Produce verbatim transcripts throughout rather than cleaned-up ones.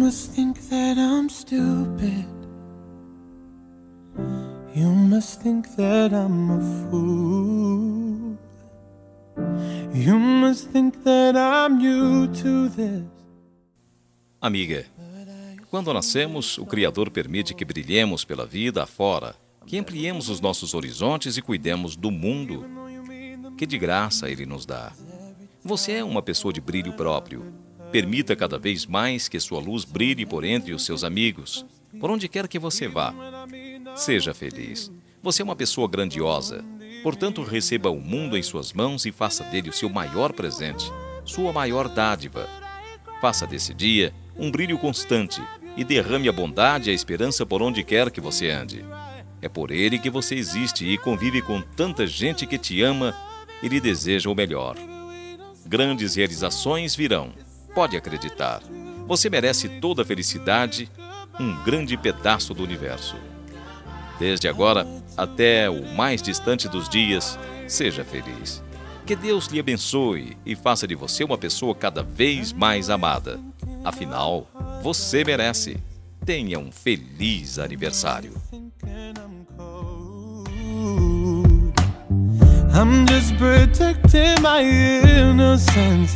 must think that I'm stupid. You must think that I'm a fool. You must think that I'm new to this. Amiga, quando nascemos, o Criador permite que brilhemos pela vida afora, que ampliemos os nossos horizontes e cuidemos do mundo que de graça Ele nos dá. Você é uma pessoa de brilho próprio. Permita cada vez mais que sua luz brilhe por entre os seus amigos, por onde quer que você vá. Seja feliz. Você é uma pessoa grandiosa. Portanto, receba o mundo em suas mãos e faça dele o seu maior presente, sua maior dádiva. Faça desse dia um brilho constante e derrame a bondade e a esperança por onde quer que você ande. É por ele que você existe e convive com tanta gente que te ama e lhe deseja o melhor. Grandes realizações virão. Pode acreditar. Você merece toda a felicidade, um grande pedaço do universo. Desde agora até o mais distante dos dias, seja feliz. Que Deus lhe abençoe e faça de você uma pessoa cada vez mais amada. Afinal, você merece. Tenha um feliz aniversário. I'm just protecting my innocence.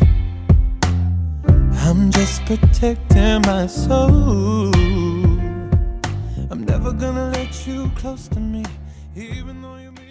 I'm just protecting my soul. I'm never gonna let you close to me, even though you